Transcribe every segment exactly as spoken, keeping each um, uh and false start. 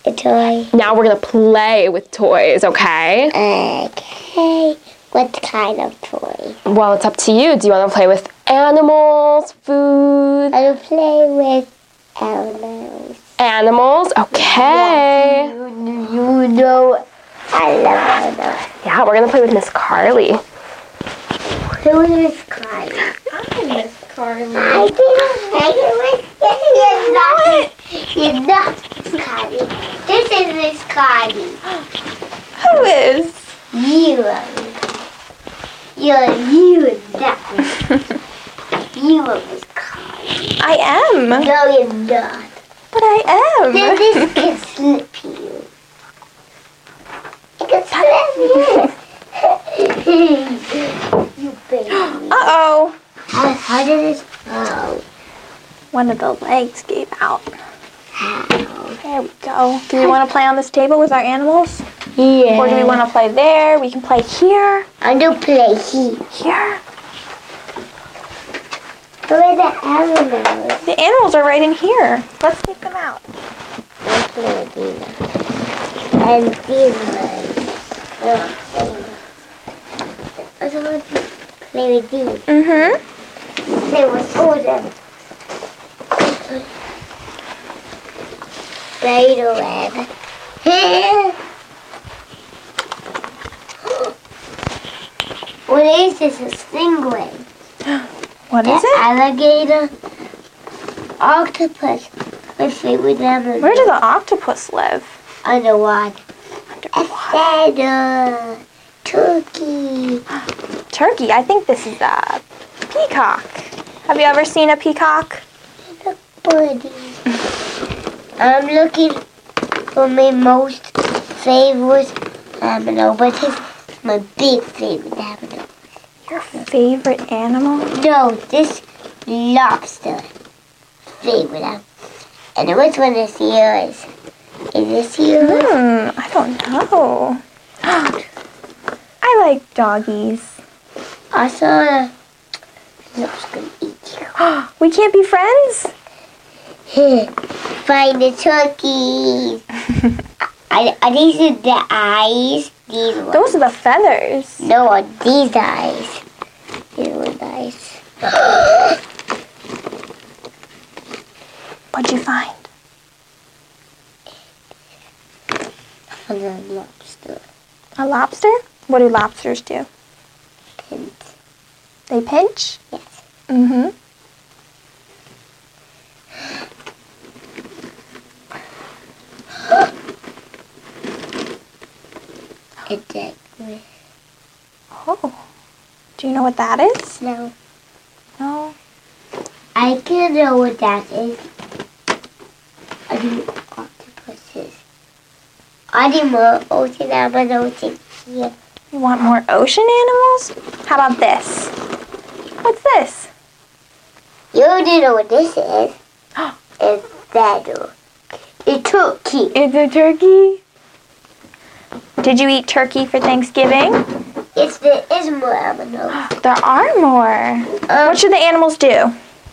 A toy. Now we're gonna play with toys, okay? Okay. What kind of toy? Well, it's up to you. Do you want to play with animals, food? I will play with animals. Animals? Okay. You, you know I love animals. Yeah, we're gonna play with Miss Carly. Who is Miss Carly? I'm Miss Carly. I didn't make it with You're not. You're not Miss Carly. This is Miss Carly. Who is? You are. You're you and that. You are Miss Carly. I am. No, you're not. But I am. Then this can slip you. It can slip you. You baby. Uh-oh. How, how did this go? One of the legs gave out. How? There we go. Do we want to play on this table with our animals? Yeah. Or do we want to play there? We can play here. I'm going to play here. Here. Where are the animals? The animals are right in here. Let's take them out. Let's play with these. And these ones. Oh, I don't want to play with these. Mm-hmm. Play with all of them. Spider web. What is this? A stingray. What is The it? alligator. Octopus. My favorite animal. Where does the octopus live? Underwater. Under A feather. Turkey. Turkey. I think this is a peacock. Have you ever seen a peacock? Look, birdie. I'm looking for my most favorite animal, but it's my big favorite animal. Your favorite animal? No, this lobster. Favorite animal. And which one is yours? Is this yours? Hmm, I don't know. I like doggies. I saw a... No, it's gonna eat you. We can't be friends? Find the turkeys. are, are these the eyes? These ones. Those are the feathers. No, are these eyes. These ones eyes. What'd you find? And a lobster. A lobster? What do lobsters do? Pins. They pinch? Yes. Mm-hmm. A dead one. Oh. Do you know what that is? No. No. I can know what that is. I do octopuses. I do more ocean animals in here. You want more ocean animals? How about this? What's this? You already know what this is. It's that. A turkey. It's a turkey. Did you eat turkey for Thanksgiving? Yes, there is more animals. There are more. Um, What should the animals do?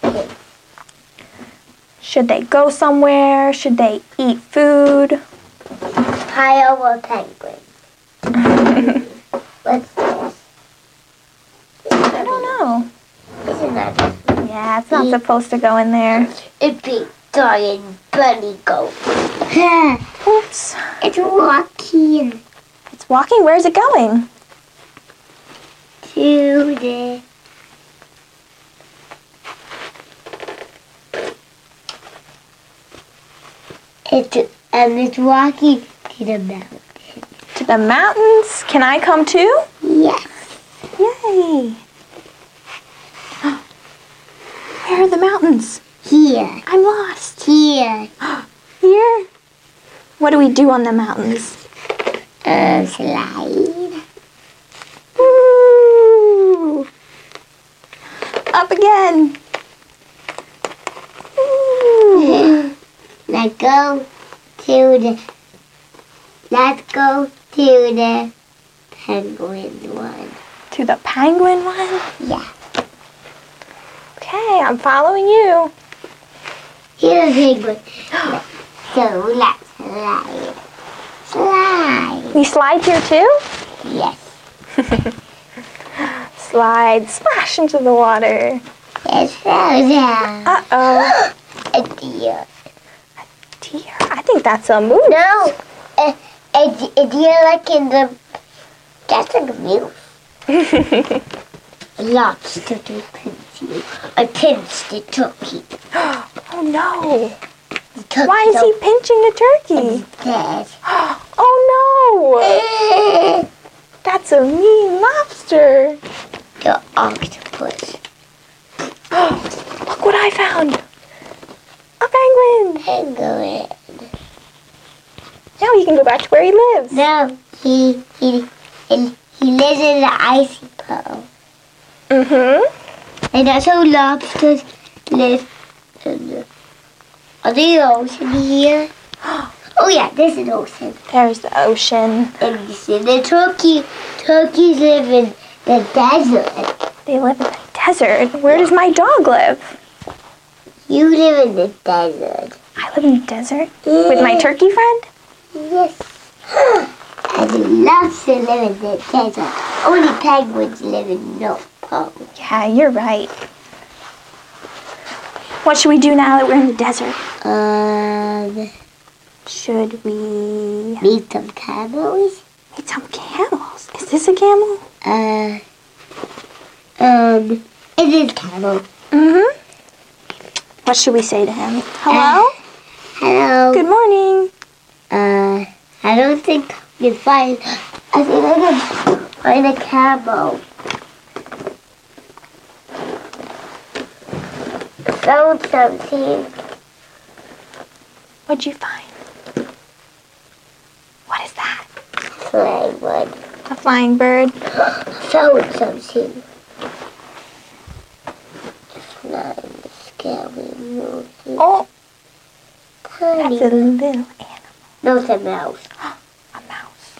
Should they go somewhere? Should they eat food? Pile or penguin? What's this? I don't know. Isn't that Yeah, it's not supposed to go in there. a big giant bunny goat? Oops. It's walking It's walking. Where's it going? to the... It's, and it's walking to the mountain. To the mountains. Can I come too? Yes. Yay. Where are the mountains? Here. I'm lost. Here. Here? What do we do on the mountains? Uh, slide. Woo! Up again. Woo! Let's go to the... Let's go to the penguin one. To the penguin one? Yeah. Okay, I'm following you. Here's a penguin. So let's slide. Slide. We slide here too? Yes. Slide, splash into the water. It's frozen. Uh-oh. A deer. Deer. I think that's a moose. No. A, a, a deer like in the... That's like a moose. A lobster to pinch you. I pinched the turkey. Oh no. The turkey Why is he pinching the turkey? dead. Oh no. That's a mean lobster. The octopus. Look what I found. A penguin. Penguin. Now he can go back to where he lives. No, he he he, he lives in the icy pool. Mm-hmm. And that's how lobsters live in the, are they the ocean here? Oh yeah, this is ocean. There's the ocean. And you see the turkey. Turkeys live in the desert. They live in the desert. Where does my dog live? You live in the desert. I live in the desert with my turkey friend? Yes. And the lobsters live in the desert. Only penguins live in no pole. Yeah, you're right. What should we do now that we're in the desert? Um, Should we meet some camels. meet some camels? Is this a camel? Uh, um, it is camel. Mm-hmm. What should we say to him? Hello? Hello. Good morning. Uh, I don't think I can find. I think I can find a camel. Found something. What'd you find? What is that? Flying one. A flying bird. Found something. Flying, scary, moving. Oh, Tiny. that's a little animal. No, it's a mouse. A mouse.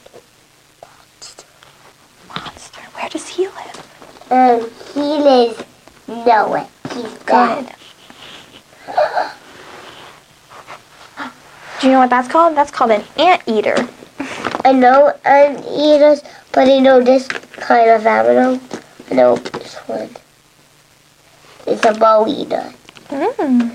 Monster. Where does he live? Um, he lives nowhere. He's dead. Good. Do you know what that's called? That's called an anteater. I know anteaters, but I know this kind of animal. I know this one. It's a bow eater. Mm.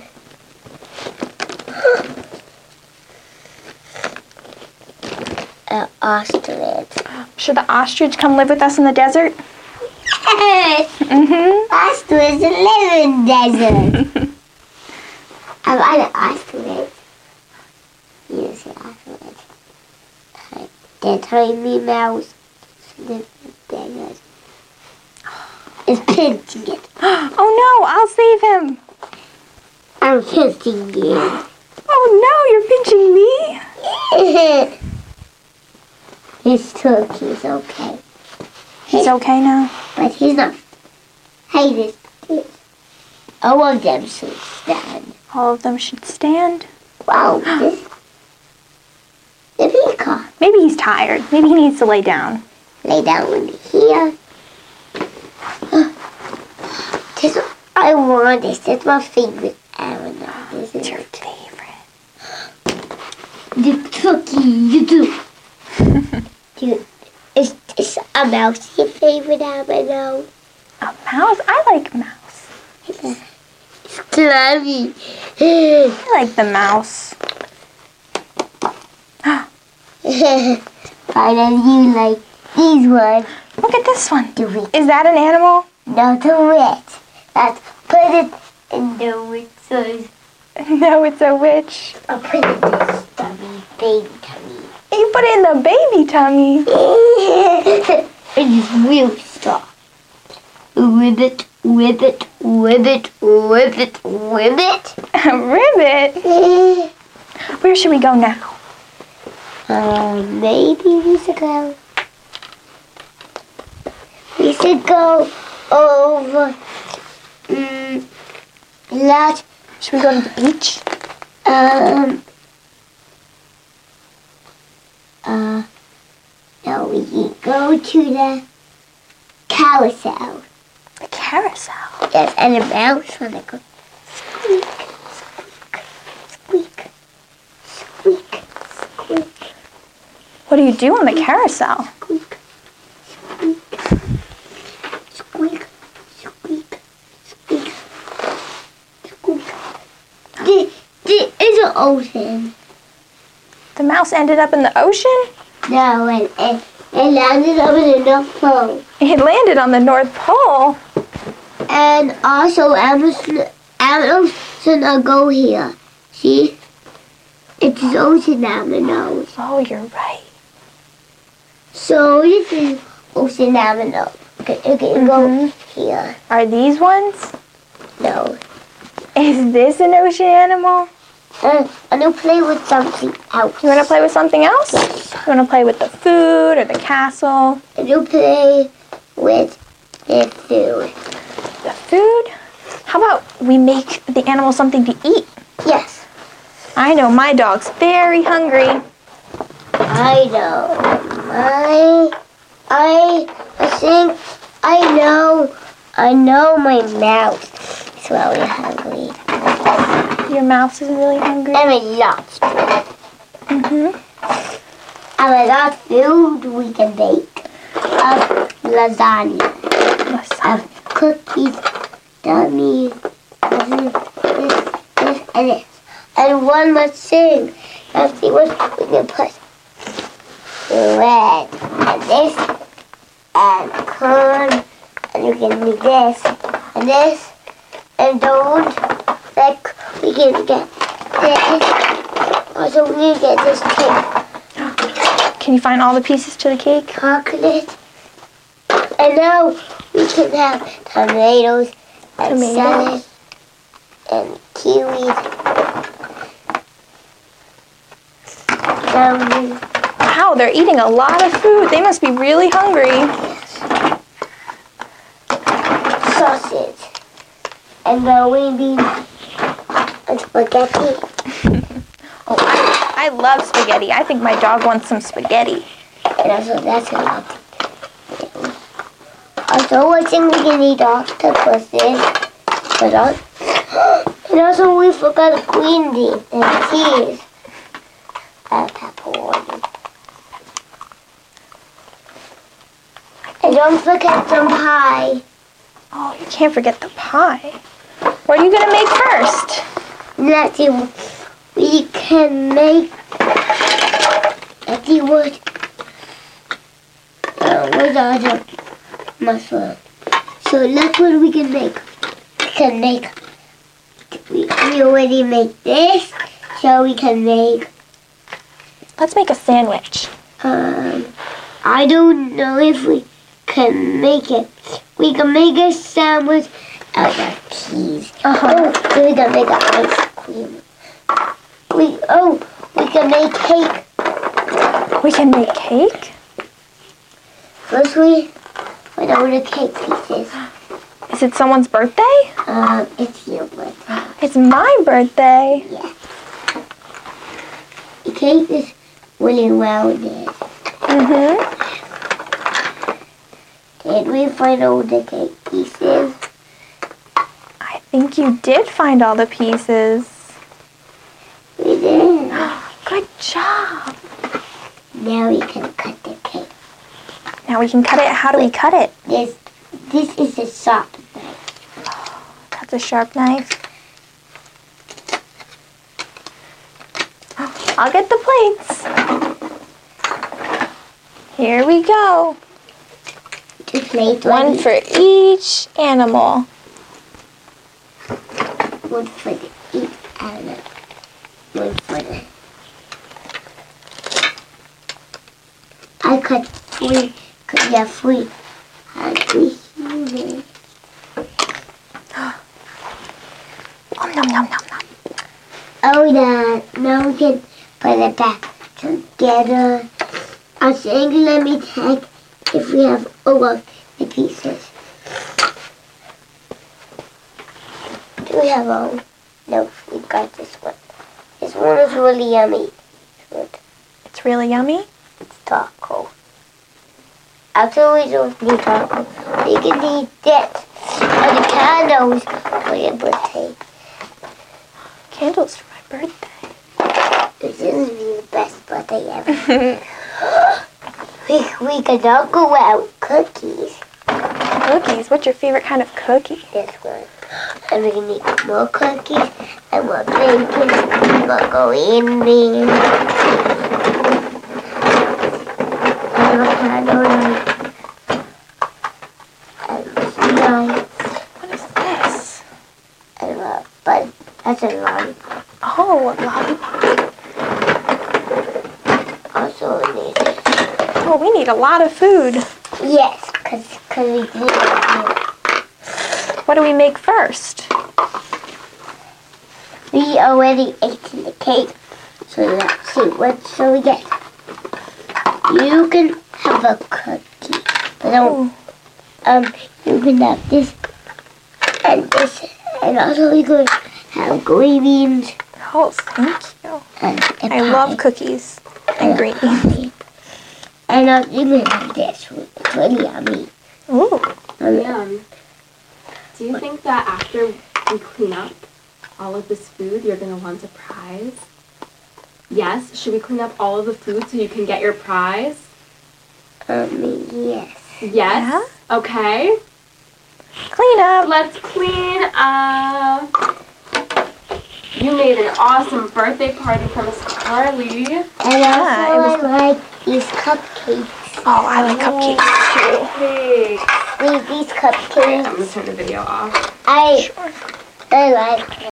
An ostrich. Should the ostrich come live with us in the desert? Yes! Mm-hmm. Ostrich live in desert. I want an ostrich. Yes, an ostrich. The tiny mouse lives in desert. It's pinching it. Oh no, I'll save him. I'm pinching it. Oh no, you're pinching me? His turkey's okay. He's okay now? But he's not. Hey, this, this. All of them should stand. All of them should stand. Wow, this. The peacock. Maybe he's tired. Maybe he needs to lay down. Lay down in here. This, I want this. That's my favorite animal. This It's is your favorite. the turkey. You do. Dude, is, is a mouse your favorite animal? A mouse? I like mouse. It's cloudy. I like the mouse. Finally, you like these ones. Look at this one. The witch. Is that an animal? No, the witch. Let's put it in the witch's. No, it's a witch. I'll put it in this tummy, baby tummy. You put it in the baby tummy. It's real soft. Ribbit, ribbit, ribbit, ribbit, ribbit. Ribbit. Where should we go now? Um, maybe we should go. We should go over. Um, lot. Should we go to the beach? Um. Uh. No, we can go to the carousel. The carousel. Yes, and the mouse when they go squeak, squeak, squeak, squeak, What do you do on the carousel? Squeak, squeak, squeak, squeak, squeak. This, this is an ocean. The mouse ended up in the ocean? No, and, and, and landed up in the North Pole. It landed on the North Pole. And also, Amazon, Amazon go here. See? It's the ocean aminos. Oh, you're right. So this is ocean amino. Okay, it can go here. Are these ones? No. Is this an ocean animal? Uh, I'm gonna play with something else. You want to play with something else? You want to play with the food or the castle? I'm gonna play with the food. The food? How about we make the animal something to eat? Yes. I know my dog's very hungry. I know. I, I, I think I know. I know my mouth is really hungry. Your mouse is really hungry? And a lot. Mm-hmm. And a lot of food we can make. Of lasagna. Of cookies, dummies, this, this, this, and this. And one more thing. Let's see what we can put. Bread. And this. And corn. And you can do this. And this. And those. Like, we can get this. Also, we can get this cake. Can you find all the pieces to the cake? Chocolate. And now we can have tomatoes and Tomatoes. salad and kiwis. Um, Wow, they're eating a lot of food. They must be really hungry. sausage. And the wing beans and spaghetti. Oh, I, I love spaghetti. I think my dog wants some spaghetti. And also, that's a lot. Also, I think we can eat octopuses. But also, and also, we forgot a green bean and cheese. And pepperoni. And don't forget some pie. Oh, you can't forget the pie. What are you going to make first? Let's see, we can make, let's see what, uh, what other mushroom. So that's what we can make. We can make, we, we already made this, so we can make, Let's make a sandwich. um, I don't know if we can make it. We can make a sandwich out of cheese. Uh-huh. Oh, so we can make an ice cream. We, oh, we can make cake. We can make cake? First we put all the cake pieces. Is it someone's birthday? Um, it's your birthday. It's my birthday. Yeah. The cake is really rounded. Mm-hmm. Did we find all the cake pieces? I think you did find all the pieces. We did. Good job. Now we can cut the cake. Now we can cut it. How do we cut it? This, this is a sharp knife. That's a sharp knife. I'll get the plates. Here we go. Two plates. One for each animal. One for the each animal. One for the. I cut three. Cut yeah, three. I three human. Nom nom nom nom nom. Oh yeah. Now we can put it back together. I think let me check if we have all of the pieces. Do we have all? No, we got this one. This one is really yummy. Good. It's really yummy. It's taco. After we do the taco, we can eat that. And the candles for your birthday. Candles for my birthday. This is the best birthday ever. we we could all go out cookies. Cookies? What's your favorite kind of cookie? This one. And we can eat more cookies and more bacon and more go in there. Avocado and nice. What is this? And uh, but that's a lollipop. Oh, a lollipop. Also need it. Oh, we need a lot of food. Yes, because cause we do it. What do we make first? We already ate the cake. So let's see, what shall we get? You can have a cookie. But don't, um, you can have this and this. And also we could have green beans. Oh, thank you. And a I pie. love cookies and green beans. And also you can have this. It's really yummy. Ooh. Um, Yum. Do you think that after we clean up all of this food, you're going to want a prize? Yes? Should we clean up all of the food so you can get your prize? um, yes. Yes? Okay. Clean up. Let's clean up. You made an awesome birthday party for Miss Carly. And Yeah, it also was I like these cupcakes. Oh, I like cupcakes too. Hey. These, these I'm cupcakes. going to turn the video off. I, I like